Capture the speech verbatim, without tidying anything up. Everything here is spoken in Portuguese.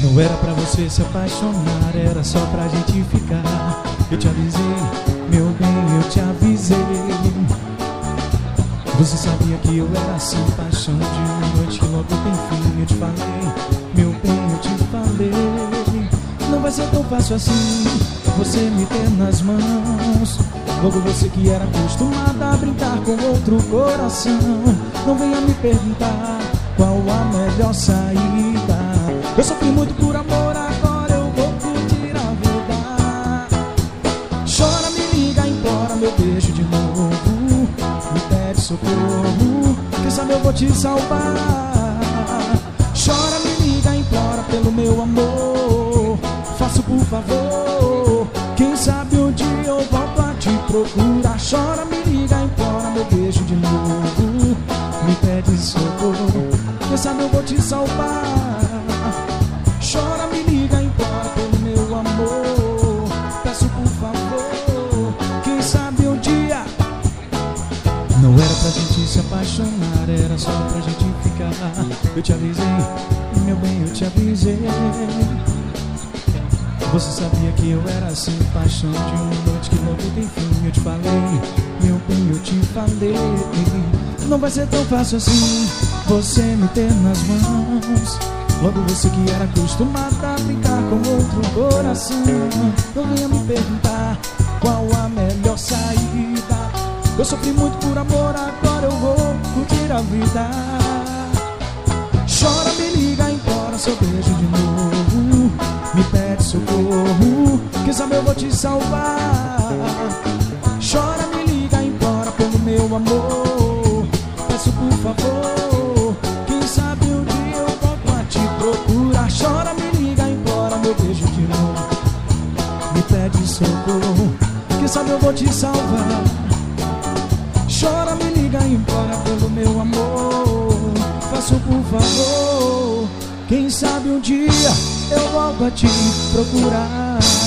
Não era pra você se apaixonar, era só pra gente ficar. Eu te avisei, meu bem, eu te avisei. Você sabia que eu era assim, paixão de uma noite que logo tem fim. Eu te falei, meu bem, eu te falei. Não vai ser tão fácil assim, você me ter nas mãos. Logo você que era acostumada a brincar com outro coração. Não venha me perguntar qual a melhor saída. Eu sofri muito por amor, agora eu vou curtir a vida. Chora, me liga, implora meu beijo de novo. Me pede socorro, quem sabe eu vou te salvar. Chora, me liga, implora pelo meu amor. Faço por favor, quem sabe um dia eu volto a te procurar. Chora, me liga, implora meu beijo de novo. Me pede socorro, quem sabe eu vou te salvar. Chora, me liga, implora pelo meu amor. Peço por favor, quem sabe um dia. Não era pra gente se apaixonar, era só pra gente ficar. Eu te avisei, meu bem, eu te avisei. Você sabia que eu era assim, paixão de uma noite que logo tem fim. Eu te falei, meu bem, eu te falei. Não vai ser tão fácil assim, você me ter nas mãos. Logo você que era acostumada a brincar com outro coração. Não venha me perguntar qual a melhor saída. Eu sofri muito por amor, agora eu vou curtir a vida. Chora, me liga, implora seu beijo de novo. Me pede socorro, quem sabe eu vou te salvar. Chora, me liga, implora pelo meu amor. Peço por favor, quem sabe um dia eu volto a te procurar. Chora, me liga, implora meu beijo de novo. Me pede socorro, quem sabe eu vou te salvar. Chora, me liga, implora pelo meu amor. Faço por favor, quem sabe um dia eu volto a te procurar.